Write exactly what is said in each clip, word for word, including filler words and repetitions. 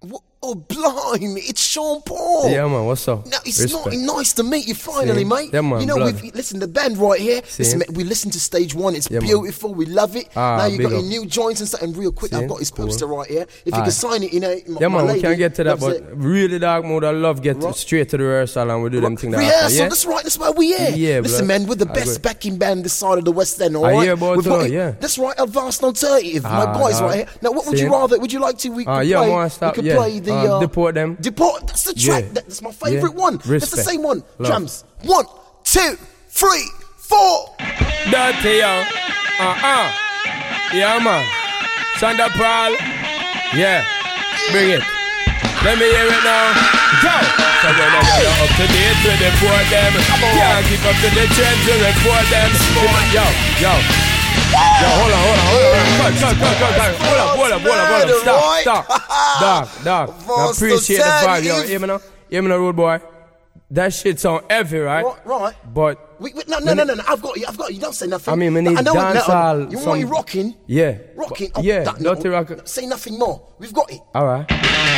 Oh, blimey, it's Sean Paul. Yeah, man, what's up? Now, it's Respect. not nice to meet you finally, See? mate. Yeah, man, you know, blood. we've listen, the band right here. See? Listen, mate, we listened to stage one. It's Yeah, man. beautiful. We love it. Ah, now you big got your up. new joints and stuff. And real quick, See? I've got his Cool. poster right here. If you Aye. can sign it, you know. My, Yeah, my man, we lady can't get to that, loves but it. really dark mode, I love get Right. straight to the rehearsal and we do them things that Rehearsal, after, yeah? that's right, that's why we here. Yeah, Listen, bro. man, we're the I best agree. backing band this side of the West End, all I right? hear about We've it, got- yeah. That's right, Advanced Alternative, Ah, my guys dog. right here. Now, what would See? you rather, would you like to, we Ah, could yeah, play, more stuff, we could yeah. play the... Uh, Uh, Deport them. Deport, that's the track, Yeah. that's my favourite Yeah. one. That's the Respect. same one. Love. Drums, one, two, three, four. Dirty, yo. Uh-uh. Yeah, man. Sandra Paul. Yeah. Bring it. Let me hear it now. Go! So when you're up to date with the poor them, can't keep up to the trends to report them. Yo, yo. Yo, hold on, hold on, hold on. Cut, cut, cut, cut, cut. Hold up, hold up, hold up, hold up. Stop, stop. Dog, dog. I appreciate the vibe, yo. Hear me now? Hear me now, rude boy. That shit sound heavy, right? Right, right. But We, we, no, no, no, no, no, I've got you, I've got you, don't say nothing. I mean, we No, need I know it now. dancehall, You some- want me rocking? yeah. Rocking? But- yeah, that, no, dirty rock. Say nothing more. We've got it. All right.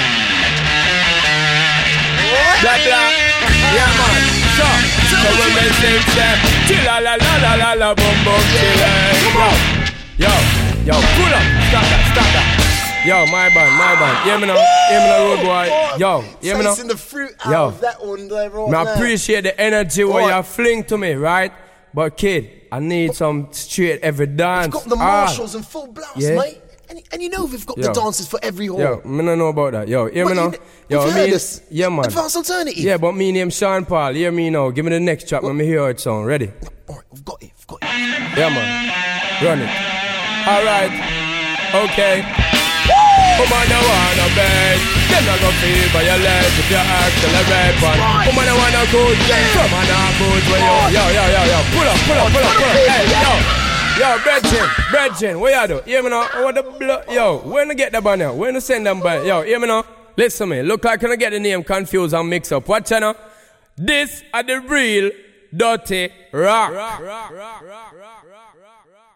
Blah, blah. Yeah, man. So, so when they sing, say, chilla la la la la la boom boom chilla. Yo, yo, pull up. Stop that, stop that. Yo, my band, my band. Hear me now, hear me now, road boy. Yo, hear me now. Tasting the fruit out Yo. of that one there right I now. appreciate the energy what Right. you fling to me, right? But kid, I need some straight every dance. We've got the Ah. marshals and full blast, Yeah. mate. And, and you know we've got Yo. the dancers for every hall. Yo, me don't know about that. Yo, hear me What, now. you- Yo, you've I heard mean, us? yeah, man. Advanced Alternative. Yeah, but me name Sean Paul. Hear me now. Give me the next track. Let me hear it sound. Ready? All right, we've got it, we've got it. Yeah, man. Run it. All right. Okay. Woman, I wanna beg. Them not gonna feel violent if you accelerate. But woman, I wanna good. Come on, I'm good. When you, yo, yo, yo, yo. Pull up, pull up, pull up, pull up. Hey, yo. Yo, Bredgen, Bredgen, what you do? Hear me now? I want the blood. Yo, when to get the banner? When to send them by? Yo, hear me now? Listen to me. Look like I get the name confused and mix up. Watch out now. This are the real dirty rock. rock, rock, rock, rock, rock, rock, rock.